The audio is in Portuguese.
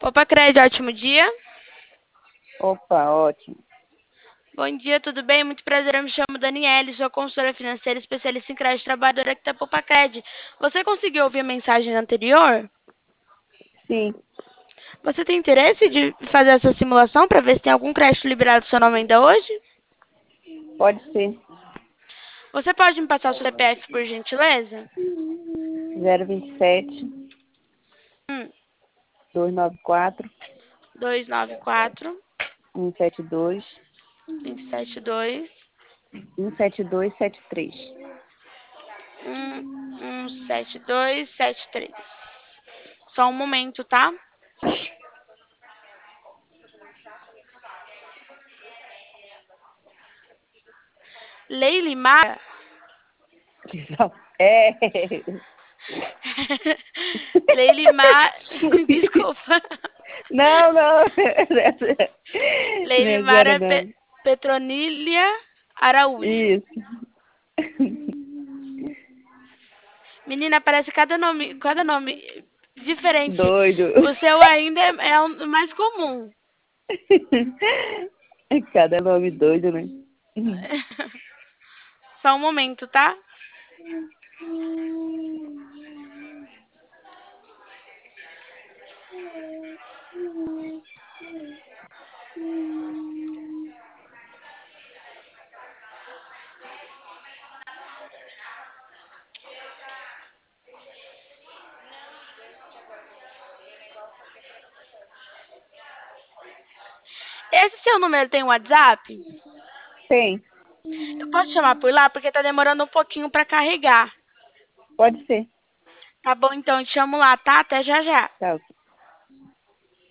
Opa, Cred, ótimo dia. Opa, ótimo. Bom dia, tudo bem? Muito prazer, eu me chamo Daniele, sou consultora financeira especialista em crédito, trabalhadora aqui da Poupa Cred. Você conseguiu ouvir a mensagem anterior? Sim, Você tem interesse de fazer essa simulação para ver se tem algum crédito liberado no seu nome ainda hoje? pode ser. Você pode me passar o seu CPF, por gentileza? 027 Hum, 294 294 172 172 17273. 17273. Só um momento, tá? Leile Mara. É. Leile Mara. Desculpa. Não, não. Não Leile é zero, Mara não. Petronília Araújo. Isso. Menina, parece cada nome diferente. Doido. O seu ainda é o mais comum. Cada nome doido, né? Só um momento, tá? Esse seu número tem WhatsApp? Tem, Eu posso chamar por lá porque tá demorando um pouquinho para carregar. pode ser. Tá bom, então eu te chamo lá, tá? Até já já. Tchau.